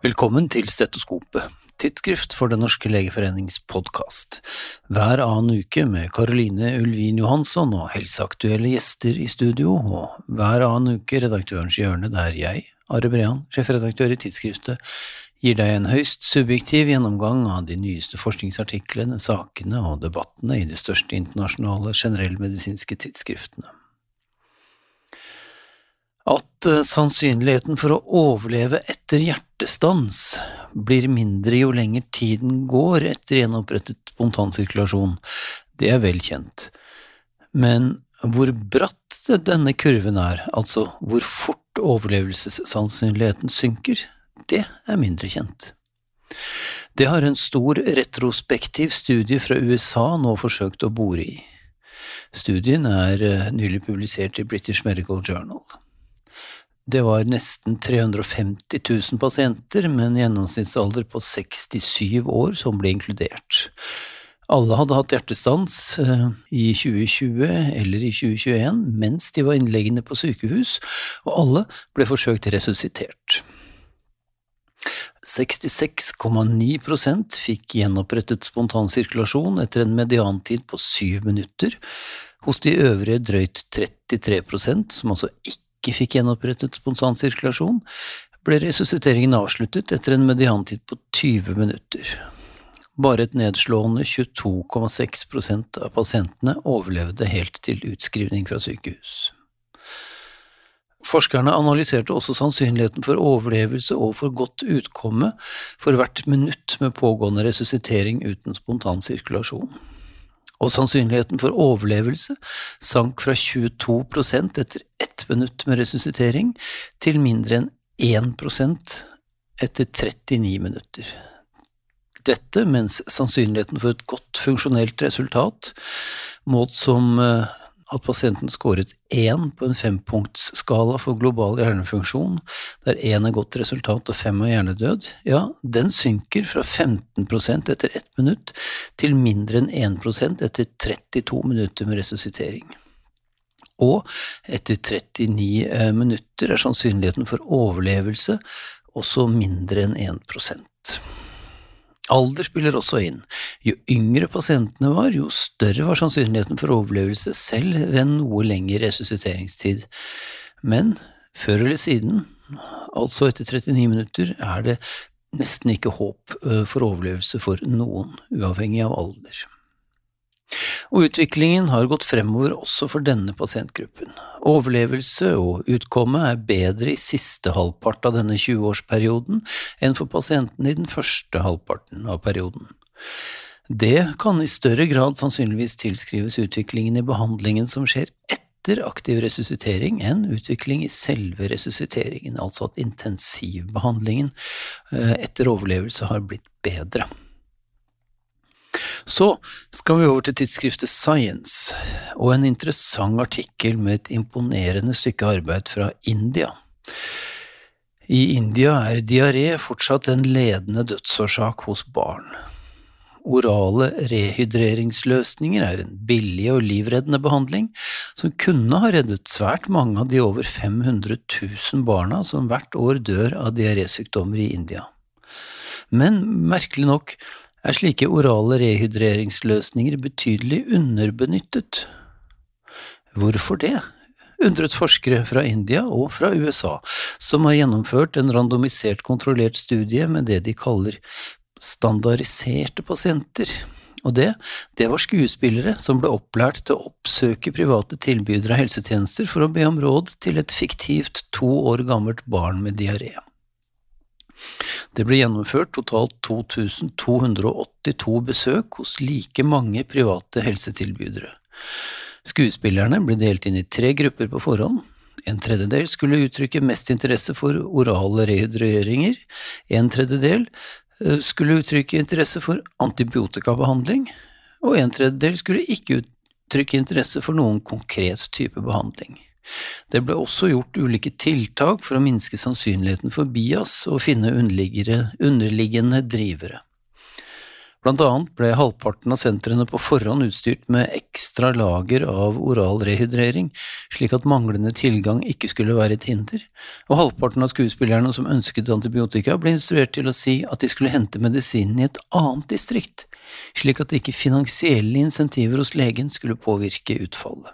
Velkommen til Stetoskopet, tidsskrift for Den norske legeforenings podcast. Hver annen uke med Caroline Ulvin Johansson og helseaktuelle gjester i studio, og hver annen uke redaktørens hjørne der jeg, Are Brean, sjefredaktør i tidsskriftet, gir deg en høyst subjektiv gjennomgang av de nyeste forskningsartiklene, sakene og debattene i de største internasjonale generellmedisinske tidsskriftene. At sannsynligheten for å overleve etter hjertestans blir mindre jo lenger tiden går etter gjenopprettet spontansirkulasjon, det er vel kjent. Men hvor bratt denne kurven er, altså hvor fort overlevelsessannsynligheten synker, det er mindre kjent. Det har en stor retrospektiv studie fra USA nå forsøkt å bore i. Studien er nylig publisert i British Medical Journal. Det var nesten 350 000 pasienter med en gjennomsnittsalder på 67 år som ble inkludert. Alle hadde hatt hjertestans i 2020 eller i 2021 mens de var innleggende på sykehus, og alle ble forsøkt resuscitert. 66,9% fikk gjenopprettet spontansirkulasjon etter en mediantid på 7 minutter, hos de øvrige drøyt 33%, som altså ikke fikk gjenopprettet spontansirkulasjon, ble resusciteringen avsluttet etter en mediantid på 20 minutter. Bare et nedslående 22,6% av pasientene overlevde helt til utskrivning fra sykehus. Forskerne analyserte også sannsynligheten for overlevelse og for godt utkomme for hvert minutt med pågående resuscitering uten spontansirkulasjon. Og sannsynligheten for overlevelse sank fra 22% etter 1 minutt med resuscitering til mindre enn 1% etter 39 minutter. Dette mens sannsynligheten for et godt funksjonelt resultat, målt som at pasienten skåret 1 på en 5-punktsskala for global hjernefunksjon, der 1 er godt resultat og 5 er hjernedød, ja, den synker fra 15% etter 1 minutt til mindre enn 1% etter 32 minutter med resuscitering. Og etter 39 minutter er sannsynligheten for overlevelse også mindre enn 1%. Alder spiller også inn. Jo yngre pasientene var, jo større var sannsynligheten for overlevelse selv ved en noe lengre resusciteringstid. Men før eller siden, altså etter 39 minutter, er det nesten ikke håp for overlevelse for noen, uavhengig av alder. Og utviklingen har gått fremover også for denne pasientgruppen. Overlevelse og utkomme er bedre i siste halvpart av denne 20-årsperioden enn for pasienten i den første halvparten av perioden. Det kan i større grad sannsynligvis tilskrives utviklingen i behandlingen som skjer etter aktiv resuscitering enn utvikling i selve resusciteringen, altså at intensivbehandlingen etter overlevelse har blitt bedre. Så skal vi over til tidsskriftet Science, og en interessant artikkel med et imponerende stykke arbeid fra India. I India er diaré fortsatt en ledende dødsårsak hos barn. Orale rehydreringsløsninger er en billig og livreddende behandling som kunne ha reddet svært mange av de over 500 000 barna som hvert år dør av diarésykdommer i India. Men merkelig nok er slike orale rehydreringsløsninger betydelig underbenyttet. Hvorfor det? Undret forskere fra India og fra USA, som har gjennomført en randomisert kontrollert studie med det de kaller standardiserte pasienter. Og det var skuespillere som ble opplært til å oppsøke private tilbydere av helsetjenester for å be om råd til et fiktivt 2 år gammelt barn med diaré. Det ble gjennomført totalt 2282 besøk hos like mange private helsetilbydere. Skuespillerne ble delt inn i 3 grupper på forhånd. En tredjedel skulle uttrykke mest interesse for orale rehydreringer, en tredjedel skulle uttrykke interesse for antibiotikabehandling, og en tredjedel skulle ikke uttrykke interesse for noen konkret type behandling. Det ble også gjort ulike tiltak for å minske sannsynligheten for bias og finne underliggende drivere. Blant annet ble halvparten av sentrene på forhånd utstyrt med ekstra lager av oral rehydrering, slik at manglende tilgang ikke skulle være et hinder, og halvparten av skuespillerne som ønsket antibiotika ble instruert til å si at de skulle hente medisinen i et annet distrikt, slik at ikke finansielle insentiver hos legen skulle påvirke utfallet.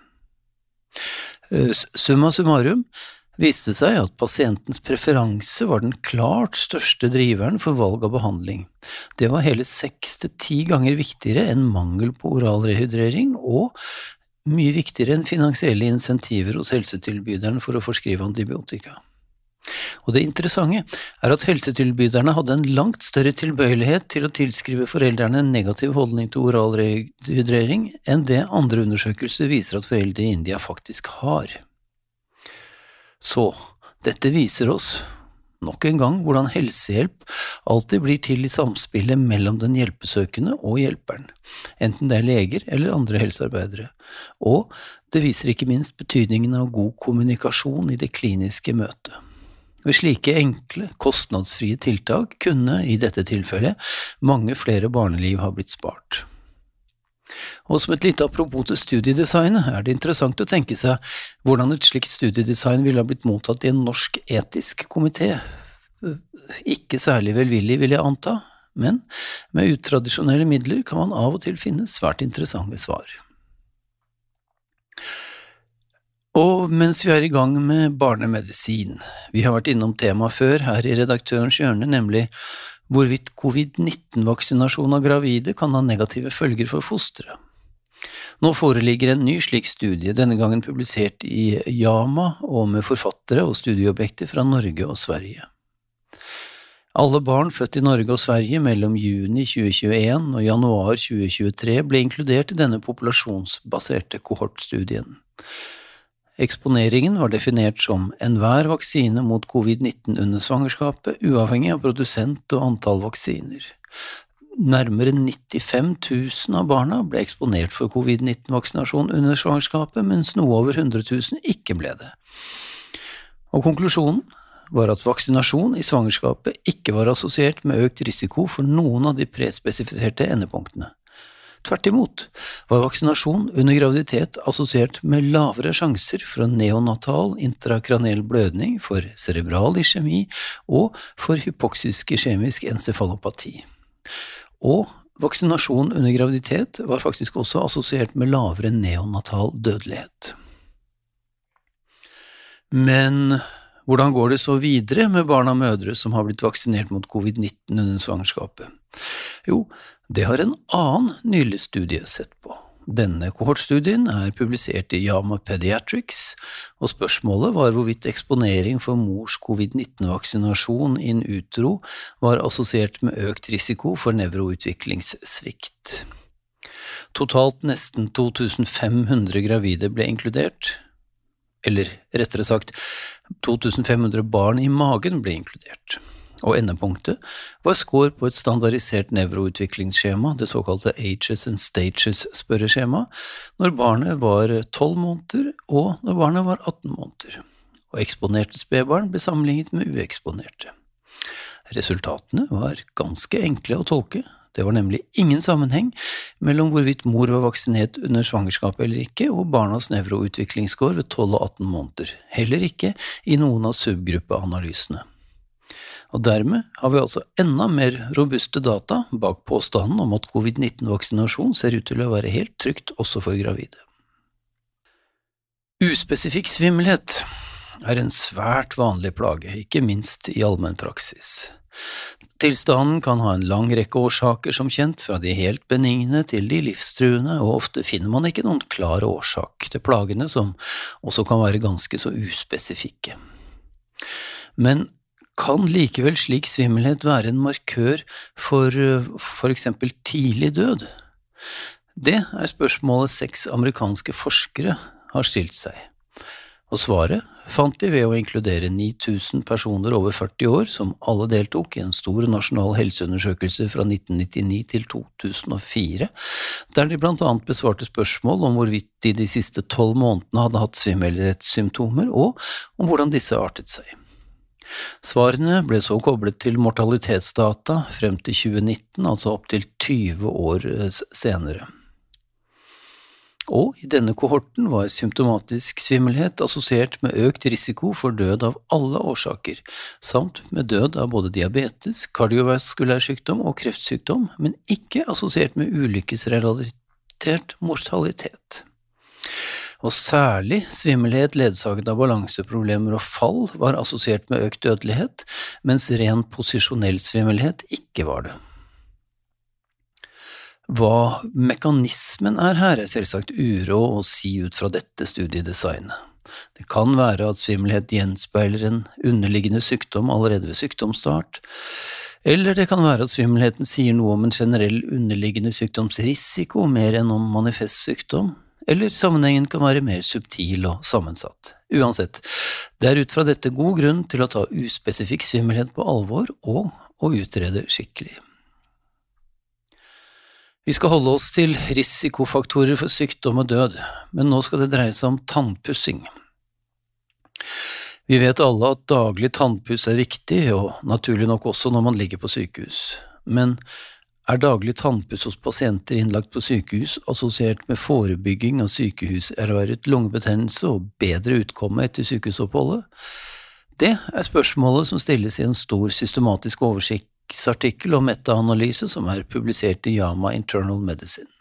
Summa summarum viste seg at pasientens preferanse var den klart største driveren for valg av behandling. Det var hele 6 til 10 ganger viktigere enn mangel på oral rehydrering og mye viktigere enn finansielle insentiver hos helsetilbyderne for å forskrive antibiotika. Og det interessante er at helsetilbyderne hadde en langt større tilbøyelighet til å tilskrive foreldrene en negativ holdning til oral rehydrering enn det andre undersøkelser viser at foreldre i India faktisk har. Så, dette viser oss, nok en gang, hvordan helsehjelp alltid blir til i samspillet mellom den hjelpesøkende og hjelperen, enten det er leger eller andre helsearbeidere, og det viser ikke minst betydningen av god kommunikasjon i det kliniske møtet. Ved slike enkle, kostnadsfrie tiltak kunne, i dette tilfellet, mange flere barneliv ha blitt spart. Og som et lite apropos til studiedesignet er det interessant å tenke seg hvordan et slikt studiedesign ville ha blitt mottatt i en norsk etisk komité. Ikke særlig velvillig, vil jeg anta, men med utradisjonelle midler kan man av og til finne svært interessante svar. Og mens vi er i gang med barnemedisin, vi har vært innom temaet før her i Redaktørens hjørne, nemlig hvorvidt covid-19-vaksinasjon av gravide kan ha negative følger for fosteret. Nå foreligger en ny slik studie, denne gangen publisert i JAMA og med forfattere og studieobjekter fra Norge og Sverige. Alle barn født i Norge og Sverige mellom juni 2021 og januar 2023 ble inkludert i denne populasjonsbaserte kohortstudien. Eksponeringen var definert som enhver vaksine mot covid-19 under svangerskapet, uavhengig av produsent og antall vaksiner. Nærmere 95 000 av barna ble eksponert for covid-19-vaksinasjon under svangerskapet, mens noe over 100 000 ikke ble det. Og konklusjonen var at vaksinasjon i svangerskapet ikke var assosiert med økt risiko for noen av de prespesifiserte endepunktene. Tvert imot var vaksinasjon under graviditet assosiert med lavere sjanser for neonatal intrakranell blødning, for cerebral iskjemi og for hypoksisk iskjemisk encefalopati. Og vaksinasjon under graviditet var faktisk også assosiert med lavere neonatal dødelighet. Men hvordan går det så videre med barn og mødre som har blitt vaksinert mot covid-19 under svangerskapet? Jo, det har en annen nylig studie sett på. Denne kohortstudien er publisert i JAMA Pediatrics, og spørsmålet var hvorvidt eksponering for mors covid-19-vaksinasjon in utero var assosiert med økt risiko for nevroutviklingssvikt. Totalt nesten 2500 gravide ble inkludert, eller rettere sagt 2500 barn i magen ble inkludert. Og endepunktet var score på et standardisert nevroutviklingsskjema, det såkalte Ages and Stages spørreskjema, når barnet var 12 måneder og når barnet var 18 måneder. Og eksponerte spedbarn ble sammenlignet med ueksponerte. Resultatene var ganske enkle å tolke. Det var nemlig ingen sammenheng mellom hvorvidt mor var vaksinert under svangerskapet eller ikke, og barnas nevroutviklingsscore ved 12 og 18 måneder, heller ikke i noen av subgruppeanalysene. Og dermed har vi altså enda mer robuste data bak påstanden om at covid-19-vaksinasjon ser ut til å være helt trygt også for gravide. Uspesifikk svimmelhet er en svært vanlig plage, ikke minst i allmennpraksis. Tilstanden kan ha en lang rekke årsaker som kjent, fra de helt benigne til de livstruende, og ofte finner man ikke noen klar årsak til plagene som også kan være ganske så uspesifikke. Men kan likevel slik svimmelhet være en markør for eksempel tidlig død? Det er spørsmålet 6 amerikanske forskere har stilt seg. Og svaret fant de ved å inkludere 9000 personer over 40 år som alle deltok i en stor nasjonal helseundersøkelse fra 1999 til 2004, der de blant annet besvarte spørsmål om hvorvidt de siste 12 månedene hadde hatt svimmelhetssymptomer, og om hvordan disse artet seg. Svarene ble så koblet til mortalitetsdata frem til 2019, altså opp til 20 år senere. Og i denne kohorten var symptomatisk svimmelhet assosiert med økt risiko for død av alle årsaker, samt med død av både diabetes, kardiovaskulær sykdom og kreftsykdom, men ikke assosiert med ulykkesrelatert mortalitet. Og særlig svimmelhet ledsaget av balanseproblemer og fall var assosiert med økt dødelighet, mens ren posisjonell svimmelhet ikke var det. Hva mekanismen her selvsagt uråd å si ut fra dette studiedesignet. Det kan være at svimmelhet gjenspeiler en underliggende sykdom allerede ved sykdomsstart, eller det kan være at svimmelheten sier noe om en generell underliggende sykdomsrisiko mer enn om manifest sykdom, eller sammenhengen kan være mer subtil og sammensatt. Uansett, det ut fra dette god grunn til å ta uspesifikk svimmelhet på alvor og å utrede skikkelig. Vi skal holde oss til risikofaktorer for sykdom og død, men nå skal det dreie seg om tannpussing. Vi vet alle at daglig tannpuss viktig, og naturlig nok også når man ligger på sykehus. Men daglig tannpuss hos pasienter innlagt på sykehus assosiert med forebygging av sykehuservervet lungebetennelse og bedre utkomme etter sykehusoppholdet? Det spørsmålet som stilles i en stor systematisk oversiktsartikkel og metaanalyse som publisert i JAMA Internal Medicine.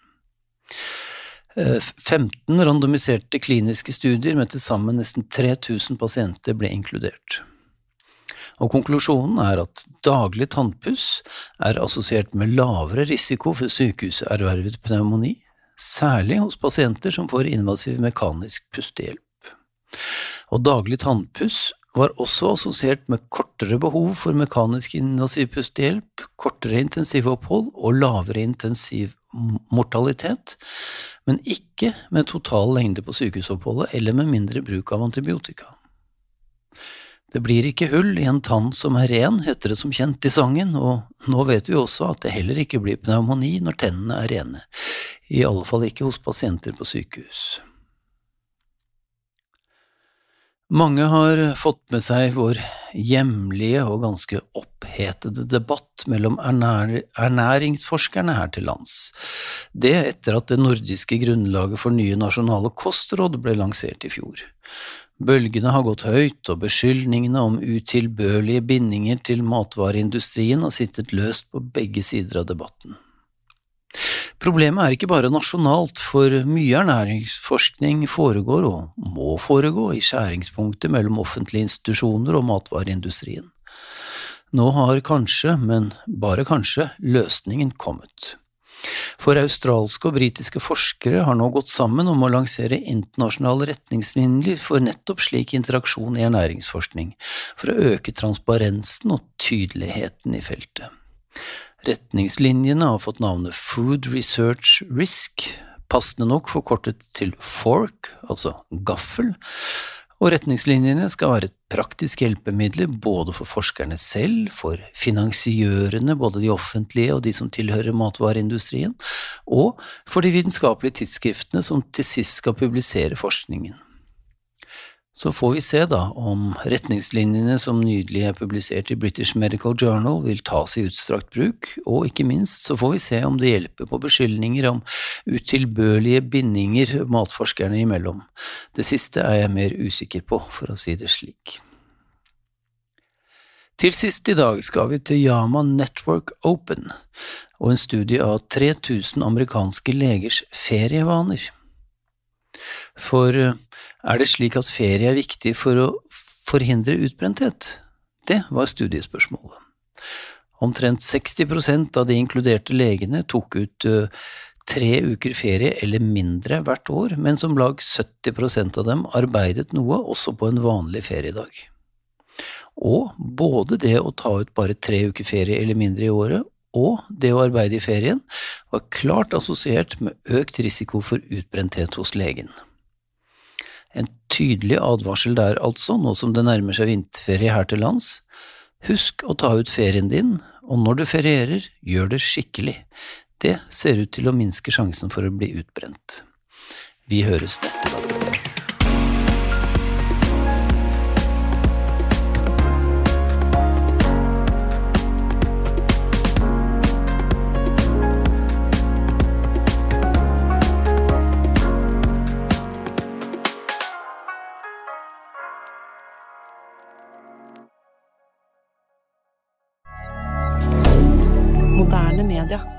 15 randomiserte kliniske studier med til sammen nesten 3000 pasienter ble inkludert. Og konklusjonen at daglig tannpuss assosiert med lavere risiko for sykehuservervet pneumoni, særlig hos pasienter som får invasiv mekanisk pustehjelp. Og daglig tannpuss var også assosiert med kortere behov for mekanisk invasiv pustehjelp, kortere intensivopphold og lavere intensiv mortalitet, men ikke med total lengde på sykehusoppholdet eller med mindre bruk av antibiotika. Det blir ikke hull i en tann som ren, heter det som kjent i sangen, og nå vet vi også at det heller ikke blir pneumoni når tennene rene, i alle fall ikke hos pasienter på sykehus. Mange har fått med seg vår hjemlige og ganske opphetede debatt mellom ernæringsforskerne her til lands. Det etter at det nordiske grunnlaget for nye nasjonale kostråd ble lansert i fjor. Bølgene har gått høyt, og beskyldningene om utilbørlige bindinger til matvareindustrien har sittet løst på begge sider av debatten. Problemet ikke bare nasjonalt, for mye ernæringsforskning foregår og må foregå i skjæringspunktet mellom offentlige institusjoner og matvareindustrien. Nå har kanskje, men bare kanskje, løsningen kommet. For australske og britiske forskere har nå gått sammen om å lansere internasjonale retningslinjer for nettopp slik interaksjon i ernæringsforskning, for å øke transparensen og tydeligheten i feltet. Retningslinjene har fått navnet Food Research Risk, passende nok forkortet til FORK, altså gaffel, og retningslinjene skal være et praktisk hjelpemiddel både for forskerne selv, for finansiørene, både de offentlige og de som tilhører matvareindustrien, og for de vitenskapelige tidsskriftene som til sist skal publisere forskningen. Så får vi se da om retningslinjene som nylig publisert i British Medical Journal vil tas i utstrakt bruk, og ikke minst så får vi se om det hjelper på beskyldninger om utilbørlige bindinger matforskerne imellom. Det siste jeg mer usikker på, for å si det slik. Til sist i dag skal vi til JAMA Network Open, og en studie av 3000 amerikanske legers ferievaner. For det slik at ferie viktig for å forhindre utbrenthet? Det var studiespørsmålet. Omtrent 60% av de inkluderte legene tok ut 3 uker ferie eller mindre hvert år, mens om lag 70% av dem arbeidet noe også på en vanlig feriedag. Og både det å ta ut bare 3 uker ferie eller mindre i året, og det å arbeide i ferien var klart assosiert med økt risiko for utbrenthet hos legen. En tydelig advarsel der altså, nå som det nærmer seg vinterferie her til lands. Husk å ta ut ferien din, og når du ferierer, gjør det skikkelig. Det ser ut til å minske sjansen for å bli utbrent. Vi høres neste gang. moderne media.